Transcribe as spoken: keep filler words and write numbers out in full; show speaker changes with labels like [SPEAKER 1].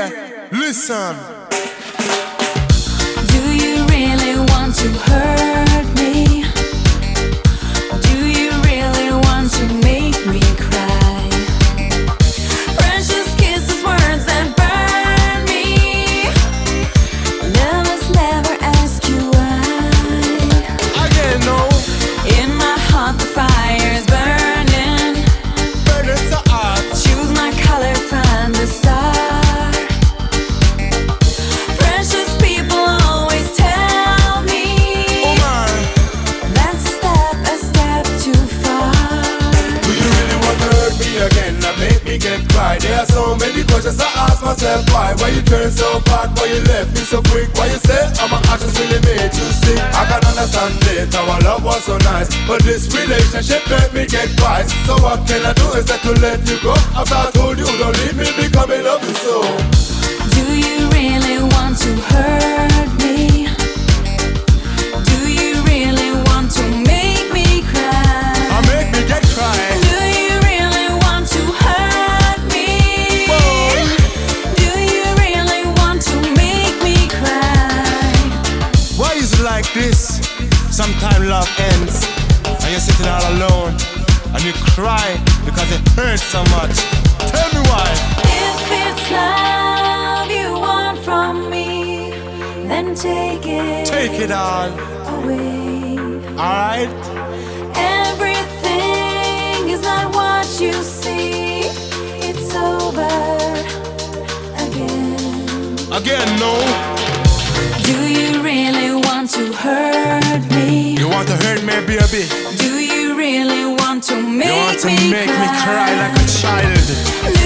[SPEAKER 1] here, listen.
[SPEAKER 2] Do you really want to hurt me? Do you really want to make me cry? Precious kisses, words that burn me. Lovers never ask you why.
[SPEAKER 1] Again, no.
[SPEAKER 2] In my heart the fire's burning.
[SPEAKER 1] Burning so hot.
[SPEAKER 2] Choose my color from the start. Precious people always tell me,
[SPEAKER 1] Oh man,
[SPEAKER 2] that's a step, a step too far.
[SPEAKER 1] do you really want to hurt me again and make me get cry? There are so many questions I ask myself. Why? Why you turn so bad? Why you left me so quick? Why you say all my actions really made you sick? I can understand it, our love was so nice, but this relationship made me get twice. So what can I do instead to let you go? After I told you don't leave me, because I love you so.
[SPEAKER 2] Do you really want to hurt me? Do you really want to make me cry?
[SPEAKER 1] I make me get cry.
[SPEAKER 2] Do you really want to hurt me?
[SPEAKER 1] Boy.
[SPEAKER 2] Do you really want to make me cry?
[SPEAKER 1] Why is it like this? Sometimes love ends and you're sitting all alone and you cry because it hurts so much. Tell me why.
[SPEAKER 2] If it's love you want from me, then take it,
[SPEAKER 1] Take it all,
[SPEAKER 2] away.
[SPEAKER 1] alright?
[SPEAKER 2] Everything is not what you see. It's over again.
[SPEAKER 1] Again, no.
[SPEAKER 2] Do you really want to hurt me?
[SPEAKER 1] You want to hurt me, baby?
[SPEAKER 2] Do you really want to make
[SPEAKER 1] You want to
[SPEAKER 2] me
[SPEAKER 1] make
[SPEAKER 2] cry?
[SPEAKER 1] me cry like a child?
[SPEAKER 2] Do